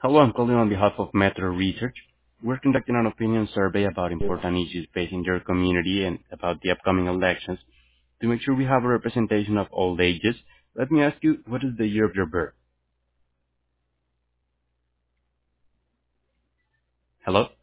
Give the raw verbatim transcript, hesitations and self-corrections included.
Hello, I'm calling on behalf of Metro Research. We're conducting an opinion survey about important issues facing your community and about the upcoming elections. To make sure we have a representation of all ages, let me ask you, what is the year of your birth? Hello?